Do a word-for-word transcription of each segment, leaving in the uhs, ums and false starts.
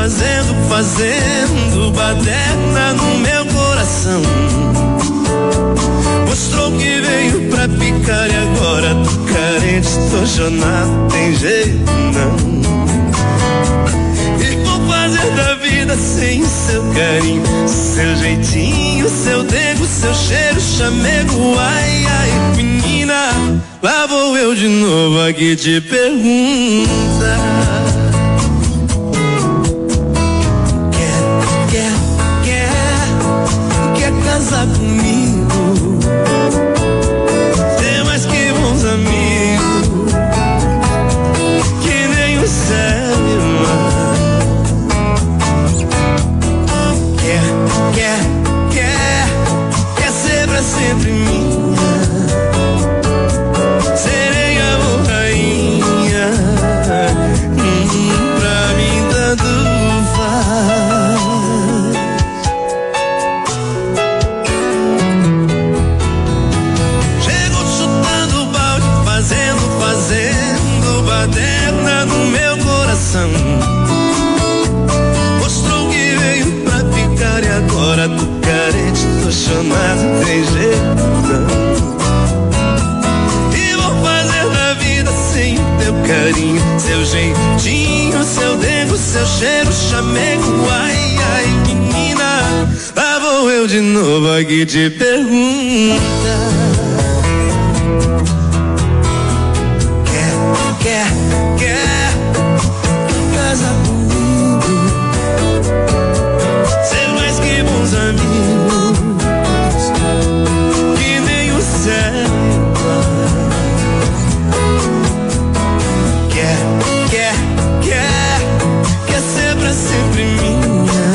fazendo, fazendo baderna no meu coração. Mostrou que veio pra ficar e agora tô carente, tô chonado, tem jeito não. E vou fazer da vida sem seu carinho, seu jeitinho, seu dedo, seu cheiro, chamego. Ai, ai, menina, lá vou eu de novo aqui te perguntar. Casar comigo, ter mais que bons amigos, que nem o céu e o mar. Quer, quer, quer, quer ser pra sempre minha, sereia ou rainha, hum, pra mim tanto faz. Fazendo baderna no meu coração. Mostrou que veio pra ficar e agora tô carente, tô chonado, tem jeito não. E vou fazer da vida sem o teu carinho, seu jeitinho, seu dedo, seu cheiro, chamego. Ai, ai, menina, lá vou eu de novo aqui te perguntar. Quer, quer casar comigo, ser mais que bons amigos, que nem o céu e o mar. Quer, quer, quer, quer ser pra sempre minha,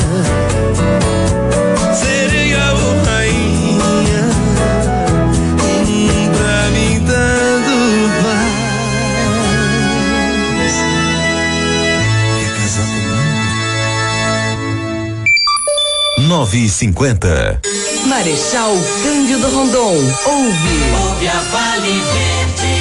sereia ou rainha, hum, pra mim tanto faz. nove e cinquenta. Marechal Cândido Rondon. Ouve. Ouve a Vale Verde.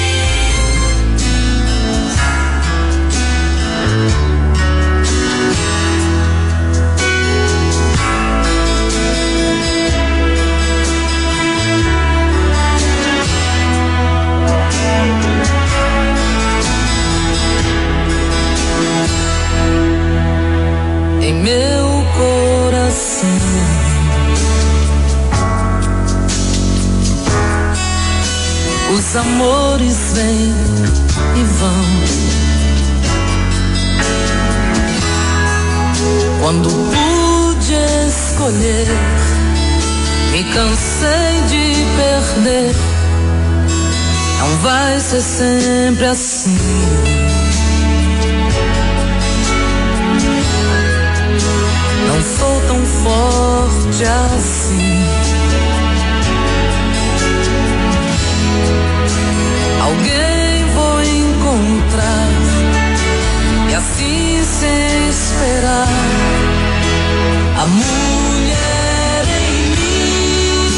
Em meu coração os amores vêm e vão. Quando pude escolher, me cansei de perder. Não vai ser sempre assim. Não sou tão forte assim. Alguém vou encontrar e assim sem esperar a mulher em mim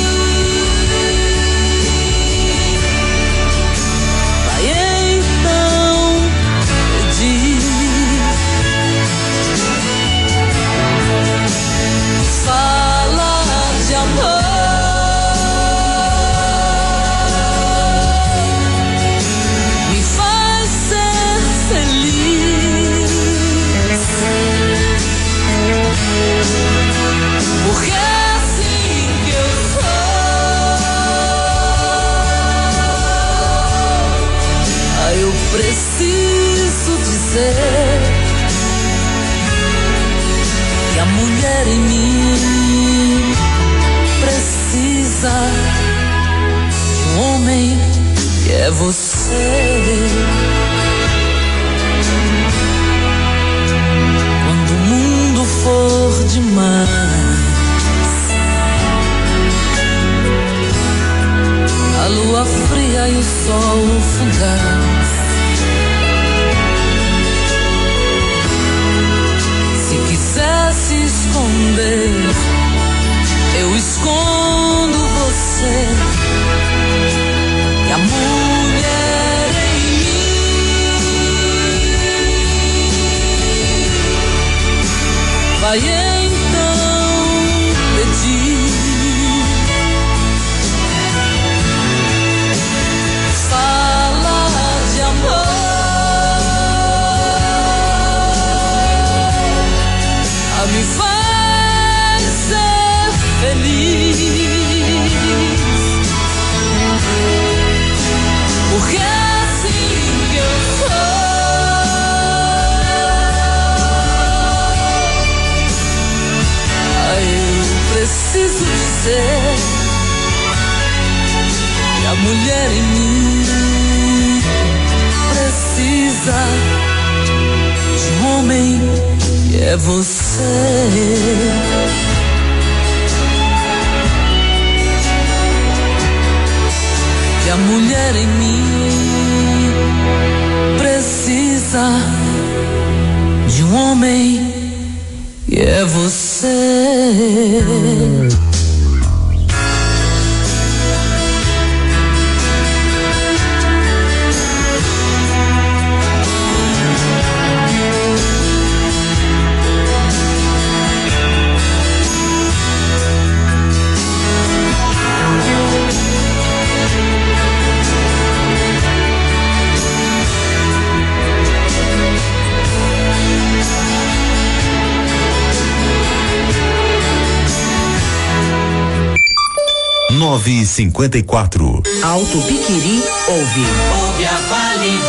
vai então pedir. Fala de amor, me faz ser feliz, porque é assim que eu sou. Ah, eu preciso dizer que a mulher em mim precisa de um homem que é você. Quando o mundo for demais, a lua fria e o sol fugaz, se quiser se esconder, eu escondo você. E a mulher em mim, vai então pedir. Fala de amor, a me faz ser feliz, porque é assim que eu sou. Preciso dizer que a mulher em mim precisa de um homem que é você. Que a mulher em mim precisa de um homem que é você. nove e cinquenta e quatro. Alto Piquiri ouve. Ouve a Vale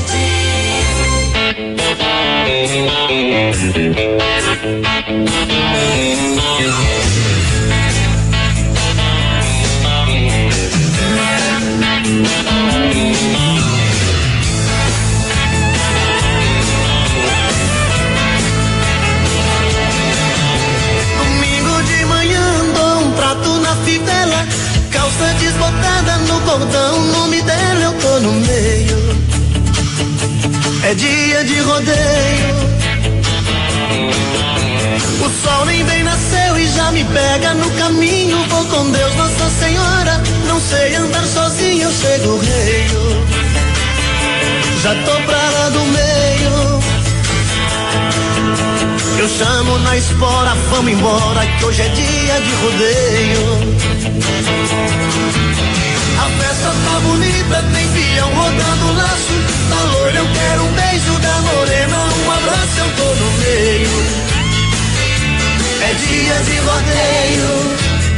Domingo de manhã dou um prato na fivela, calça desbotada no cordão, o nome dela eu tô no meio. É dia de rodeio, o sol nem bem nasceu e já me pega no caminho. Vou com Deus, Nossa Senhora, não sei andar sozinho, eu chego rei. Já tô pra lá do meio, eu chamo na espora, vamos embora, que hoje é dia de rodeio. A festa tá bonita, tem peão rodando laço, tá loira, eu quero um beijo da morena, um abraço, eu tô no meio. É dia de rodeio,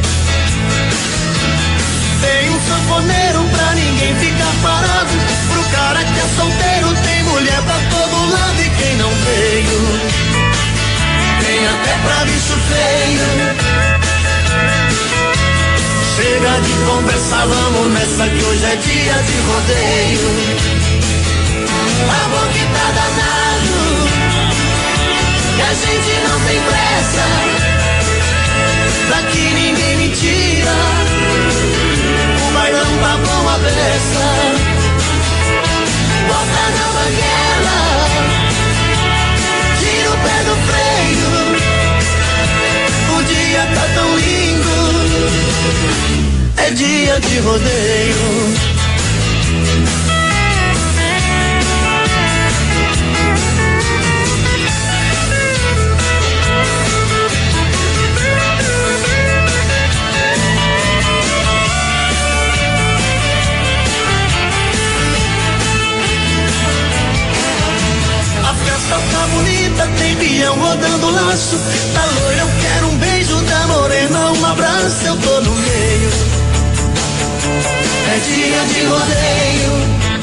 tem um sanfoneiro pra ninguém ficar parado, pro cara que é solteiro tem mulher pra todo lado e quem não veio tem até pra bicho feio. Chega de conversar, vamos nessa que hoje é dia de rodeio. Amor que tá danado, e a gente não tem pressa, daqui ninguém me tira, o bailão tá bom a beça. Bota na banguela, tira o pé do freio, o dia tá tão lindo, é dia de rodeio. A festa tá bonita, tem peão rodando laço, tá loira, eu quero um beijo da morena, um abraço, eu tô no meio. É dia de rodeio,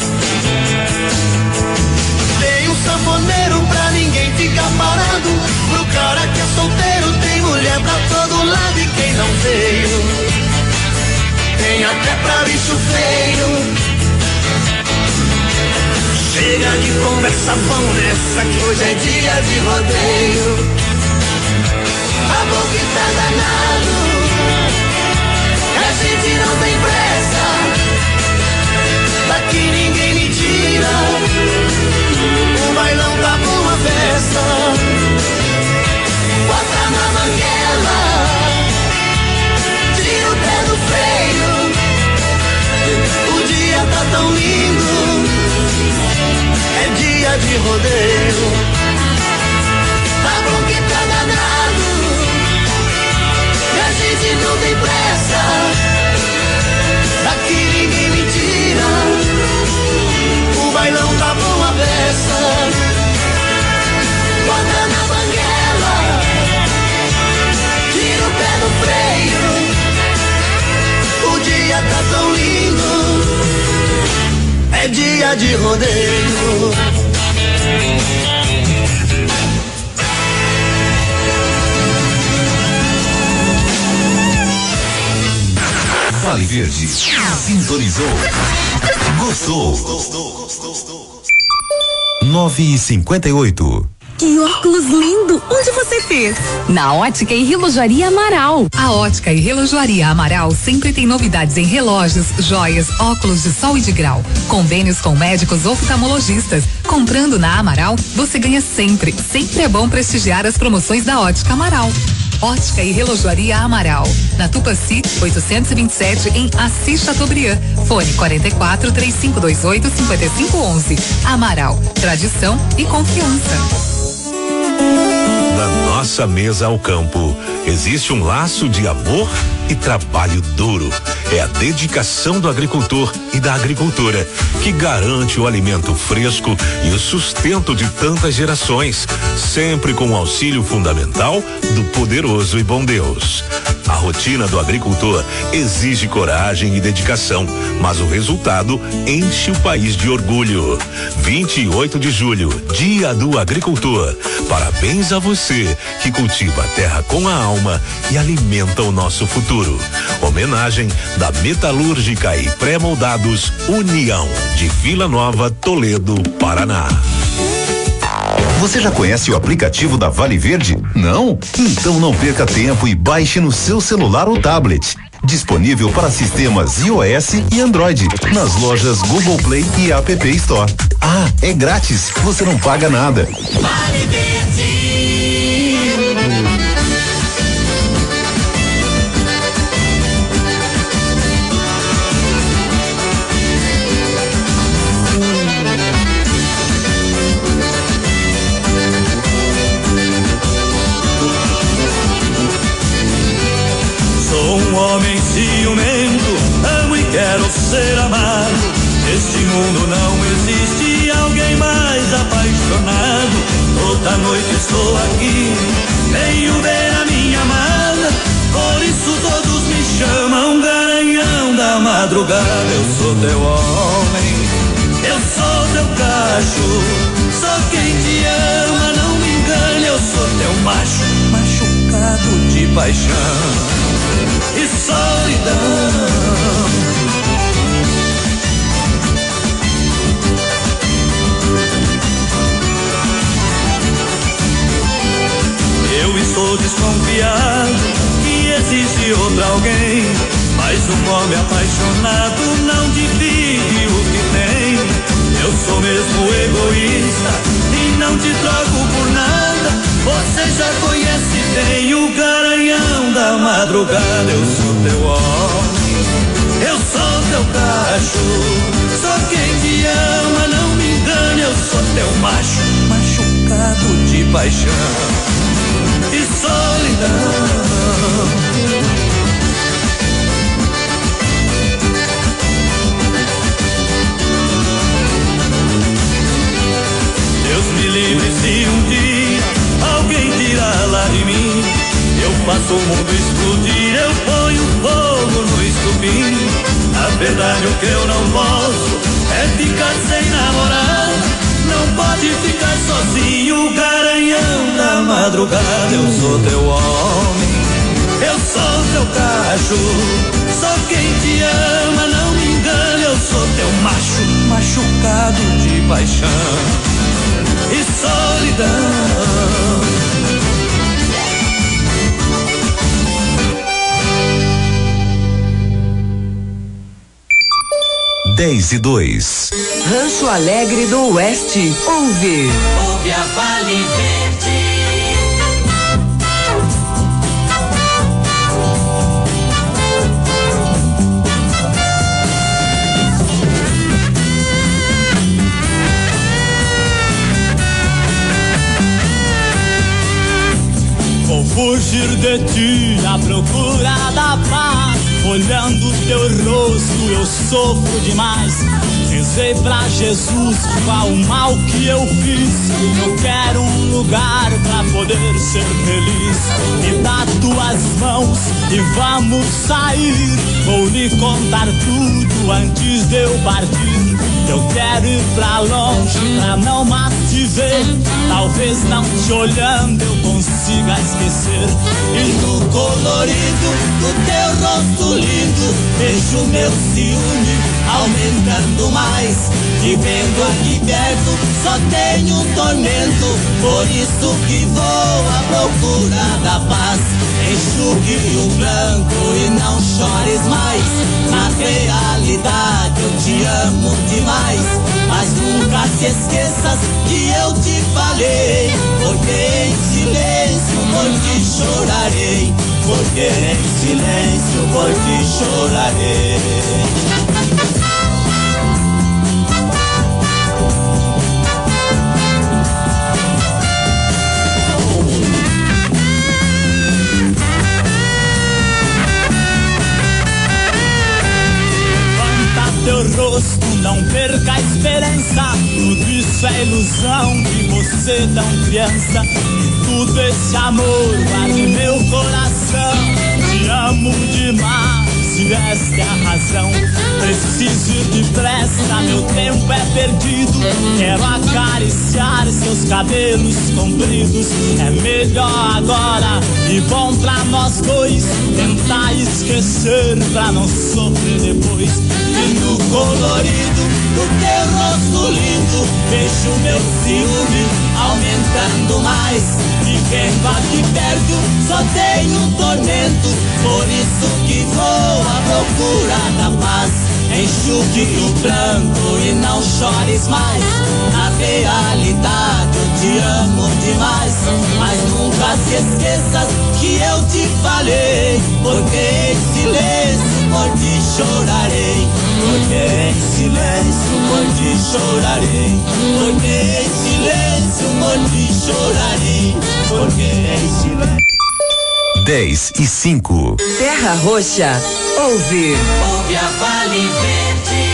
tem um sanfoneiro pra ninguém ficar parado, pro cara que é solteiro tem mulher pra todo lado e quem não veio tem até pra bicho feio. Chega de conversa, vamos nessa que hoje é dia de rodeio. Amor que tá danado, a gente não tem pressa, daqui ninguém me tira, o bailão tá bom a festa. Bota na manguela, tira o pé do freio, o dia tá tão lindo, é dia de rodeio. Tá bom que tá danado, é dia de rodeio. Vale Verde, sintonizou, gostou. nove e cinquenta e oito. Que óculos lindo! Onde você fez? Na Ótica e Relojoaria Amaral. A Ótica e Relojoaria Amaral sempre tem novidades em relógios, joias, óculos de sol e de grau. Convênios com médicos oftalmologistas. Comprando na Amaral, você ganha sempre. Sempre é bom prestigiar as promoções da Ótica Amaral. Ótica e Relojoaria Amaral. Na Tupaci, oitocentos e vinte e sete, em Assis Chateaubriand. Fone quarenta e quatro, três cinco dois oito, cinco cinco um um. Amaral, tradição e confiança. Da nossa mesa ao campo, existe um laço de amor e trabalho duro. É a dedicação do agricultor e da agricultura que garante o alimento fresco e o sustento de tantas gerações, sempre com o auxílio fundamental do poderoso e bom Deus. A rotina do agricultor exige coragem e dedicação, mas o resultado enche o país de orgulho. vinte e oito de julho, Dia do Agricultor. Parabéns a você que cultiva a terra com a alma e alimenta o nosso futuro. Homenagem da Metalúrgica e Pré-Moldados União, de Vila Nova, Toledo, Paraná. Você já conhece o aplicativo da Vale Verde? Não? Então não perca tempo e baixe no seu celular ou tablet. Disponível para sistemas iOS e Android, nas lojas Google Play e App Store. Ah, é grátis, você não paga nada. Vale Verde. Homem ciumento, amo e quero ser amado. Neste mundo não existe alguém mais apaixonado. Toda noite estou aqui, venho ver a minha amada. Por isso todos me chamam Garanhão da madrugada. Eu sou teu homem, eu sou teu cacho. Só quem te ama, não me engane. Eu sou teu macho, machucado de paixão e solidão. Eu estou desconfiado que existe outro alguém, mas um homem apaixonado não divide o que tem. Eu sou mesmo egoísta e não te troco por nada. Você já conhece bem o Garanhão da madrugada. Eu sou teu homem, eu sou teu cacho. Só quem te ama, não me engane. Eu sou teu macho, machucado de paixão e solidão. Deus me livre se um dia alguém tirar lá de mim. Eu faço o mundo explodir, eu ponho fogo no estupim. Na verdade o que eu não posso é ficar sem namorada. Não pode ficar sozinho, Garanhão da madrugada. Eu sou teu homem, eu sou teu cacho. Só quem te ama, não me engane. Eu sou teu macho, machucado de paixão e solidão. Dez e dois. Rancho Alegre do Oeste. Ouve. Ouve a Vale Verde. Vou fugir de ti à procura da paz. Olhando teu rosto eu sofro demais. Rezei pra Jesus qual o mal que eu fiz. Eu quero um lugar pra poder ser feliz. Me dá tuas mãos e vamos sair. Vou lhe contar tudo antes de eu partir. Eu quero ir pra longe pra não mais te ver. Talvez não te olhando eu consiga esquecer. E no colorido do teu rosto lindo vejo meu ciúme aumentando mais. Te vendo aqui perto só tenho tormento. Por isso que vou à procura da paz. Enxugue o branco e não chores mais. Na realidade eu te amo demais. Mas nunca se esqueças que eu te falei. Porque em silêncio por ti chorarei. Porque em silêncio por ti chorarei. Teu rosto, não perca a esperança. Tudo isso é ilusão de você tão criança. E tudo esse amor guarde meu coração. Te amo demais e esta é a razão. Preciso ir depressa, meu tempo é perdido. Quero acariciar seus cabelos compridos. É melhor agora e bom pra nós dois tentar esquecer pra não sofrer depois. E no colorido do teu rosto lindo vejo meu ciúme aumentando mais. E vendo aqui perto só tenho tormento. Por isso que vou à procura da paz. Enxugue o branco e não chores mais. Na realidade eu te amo demais. Mas nunca se esqueças que eu te falei. Porque em silêncio por ti chorarei. Porque em silêncio por ti chorarei. Porque em silêncio por ti chorarei. Porque em silêncio. dez e cinco. Terra Roxa, ouve. Ouve a Vale Verde.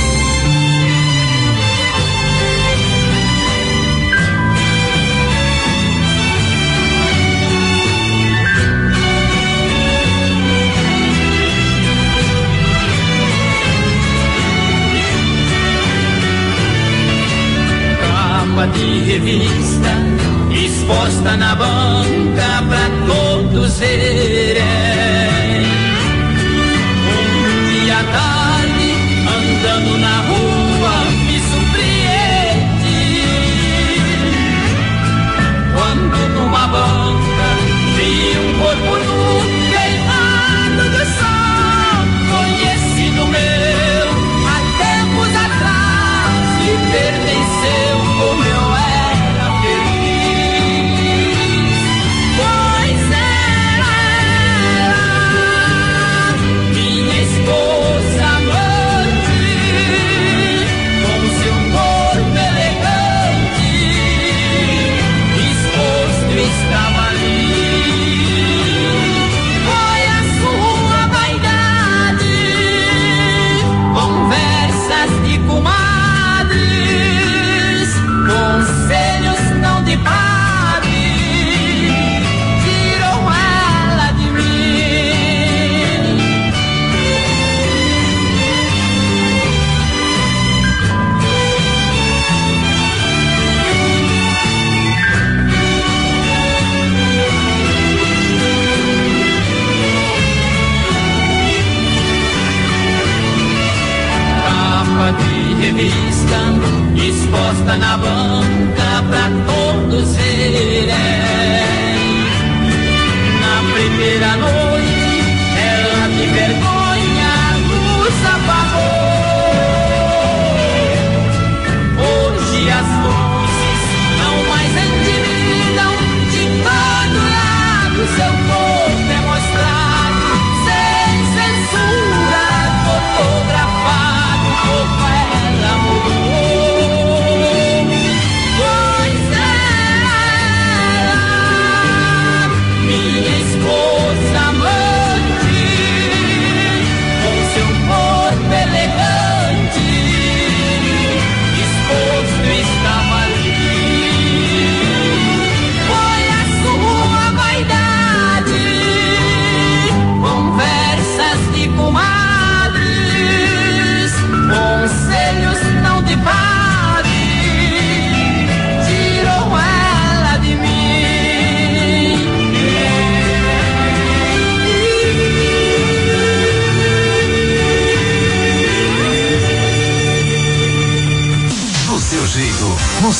Capa de revista exposta na banca pra todos verem. Um dia à tarde, andando na rua, me surpreende. Quando numa banca vi um corpo nu queimado do sol, conhecido meu há tempos atrás, e pertenceu como eu era feliz.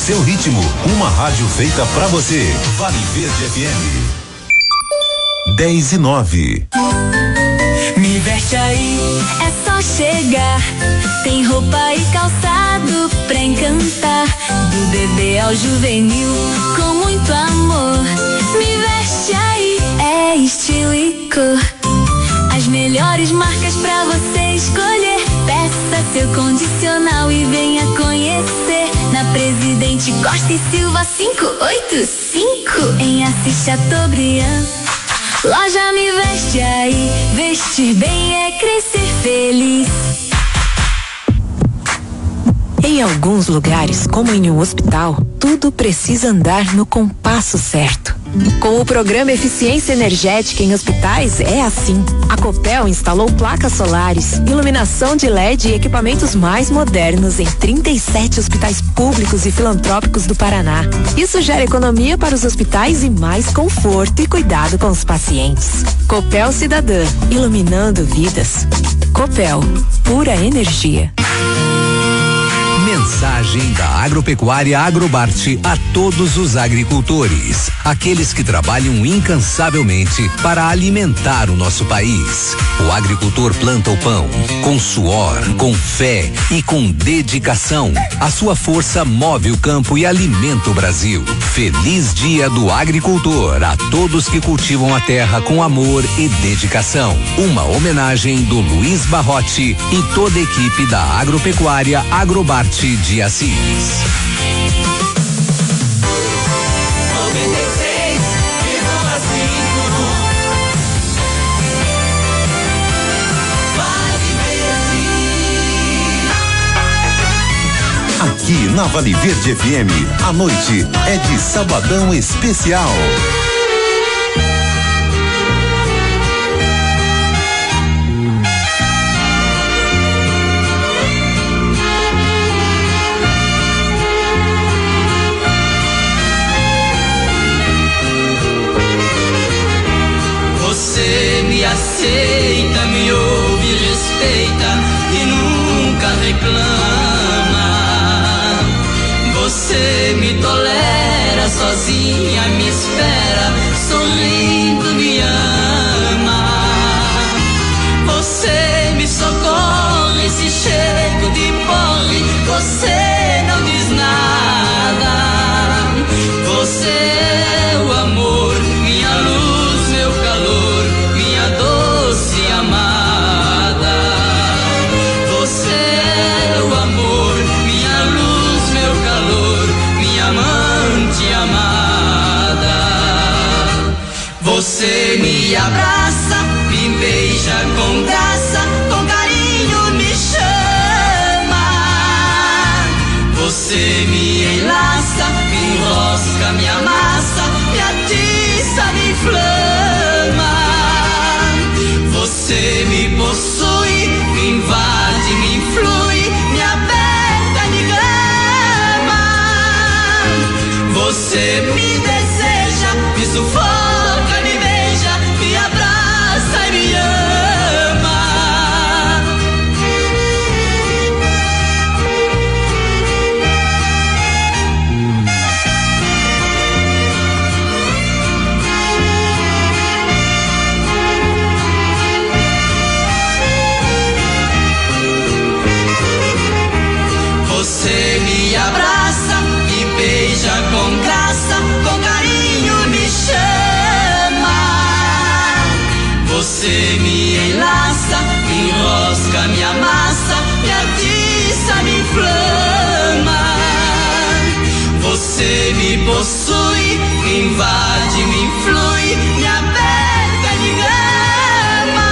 seu ritmo, uma rádio feita pra você. Vale Verde F M. dez e nove. Me veste aí, é só chegar. Tem roupa e calçado pra encantar. Do bebê ao juvenil, com muito amor. Me veste aí, é estilo e cor. As melhores marcas pra você escolher. Peça seu condicional e venha conhecer. Na Presidente Costa e Silva quinhentos e oitenta e cinco, em Assis Chateaubriand. Loja Me Veste Aí, vestir bem é crescer feliz. Em alguns lugares, como em um hospital, tudo precisa andar no compasso certo. Com o programa Eficiência Energética em Hospitais é assim. A Copel instalou placas solares, iluminação de L E D e equipamentos mais modernos em trinta e sete hospitais públicos e filantrópicos do Paraná. Isso gera economia para os hospitais e mais conforto e cuidado com os pacientes. Copel Cidadã, iluminando vidas. Copel, pura energia. Mensagem da Agropecuária Agrobarte a todos os agricultores, aqueles que trabalham incansavelmente para alimentar o nosso país. O agricultor planta o pão com suor, com fé e com dedicação. A sua força move o campo e alimenta o Brasil. Feliz Dia do Agricultor a todos que cultivam a terra com amor e dedicação. Uma homenagem do Luiz Barrote e toda a equipe da Agropecuária Agrobarte de Assis. Aqui na Vale Verde F M, a noite é de Sabadão Especial. Você me aceita, me ouve, respeita e nunca reclama. Você me tolera sozinha, me espera, sorrindo me ama. Você me socorre se chego de porre, você não diz nada. Você é o amor, minha luz, meu calor, minha doce amada. Você é o amor, minha luz, meu calor, minha amante amada. Você me abraça, me beija com graça, com carinho me chama. Você me enlaça, me enrosca, me amassa, me atiça, me inflama. Você me possui, me invade, me influi, me aperta, me grama. Você me deseja, me sufoca, me beija, me abraça e me ama. Você me abraça, me beija com graça, com carinho me chama. Você me enlaça, me enrosca, me amassa, me atiça, me inflama. Você me possui, me invade, me influi, me aperta, me grama.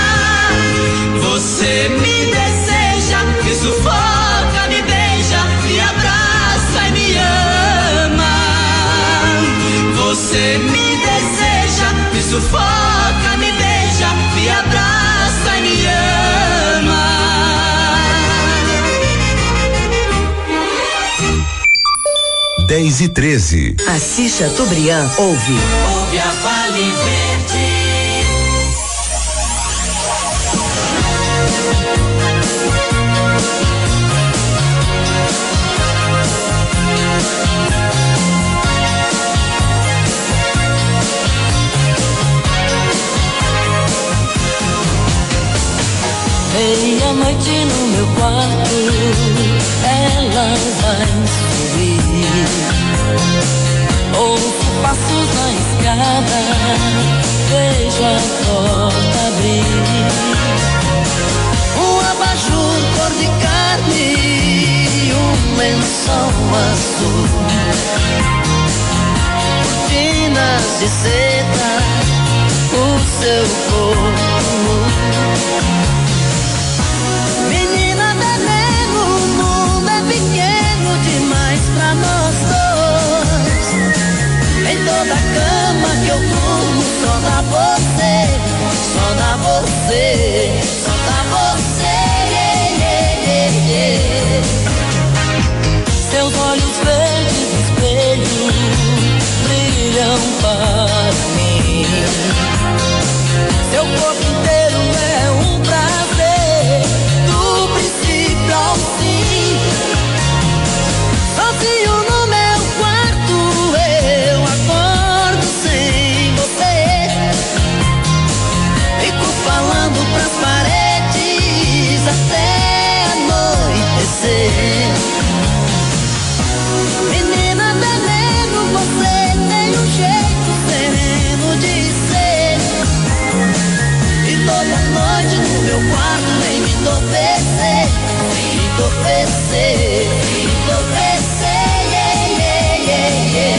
Você me deseja, me sufoca, me beija, me abraça e me ama. Você me deseja, me sufoca, me beija, me abraça e me ama. dez e treze. Assis Chateaubriand ouve. Ouve a Vale Verde. Meia-noite no meu quarto, ela vai subir. Ouço passos na escada, vejo a porta abrir. Um abajur cor de carne, um lençol azul, cortinas de seda, o seu corpo. Menina veneno, o mundo é pequeno demais pra nós dois. Em toda cama que eu durmo, só dá você, só dá você, só dá você. Yeah, yeah, yeah. Seus olhos verdes espelho brilham para mim. Seu corpo inteiro é um prazer, do princípio ao fim. Sozinho no meu quarto eu acordo sem você. Fico falando pras paredes até anoitecer. Menina veneno, você tem um jeito sereno de ser. E toda noite no meu quarto vem me entorpecer, me entorpecer.